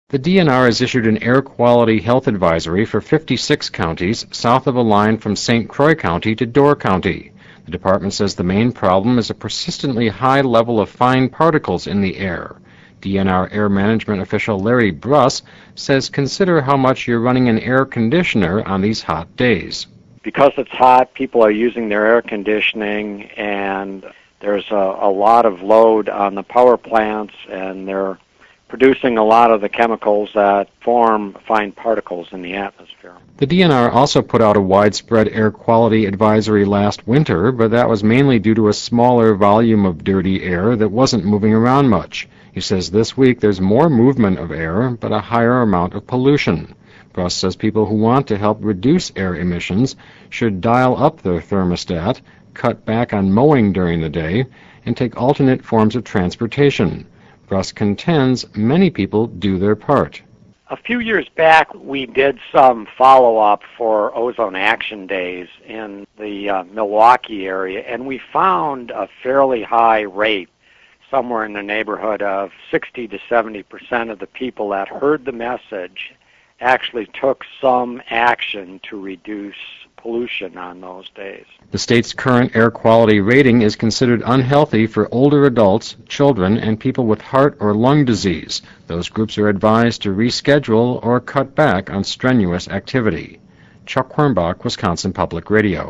The DNR has issued an air quality health advisory for 56 counties south of a line from St. Croix County to Door County. The department says the main problem is a persistently high level of fine particles in the air. DNR air management official Larry Bruss says consider how much you're running an air conditioner on these hot days. Because it's hot, people are using their air conditioning, and there's a lot of load on the power plants, and they're producing a lot of the chemicals that form fine particles in the atmosphere. The DNR also put out a widespread air quality advisory last winter, but that was mainly due to a smaller volume of dirty air that wasn't moving around much. He says this week there's more movement of air, but a higher amount of pollution. Bruss says people who want to help reduce air emissions should dial up their thermostat, cut back on mowing during the day, and take alternate forms of transportation. Bruss contends many people do their part. A few years back, we did some follow-up for Ozone Action Days in the Milwaukee area, and we found a fairly high rate, somewhere in the neighborhood of 60 to 70% of the people that heard the message actually took some action to reduce pollution on those days. The state's current air quality rating is considered unhealthy for older adults, children, and people with heart or lung disease. Those groups are advised to reschedule or cut back on strenuous activity. Chuck Quirmbach, Wisconsin Public Radio.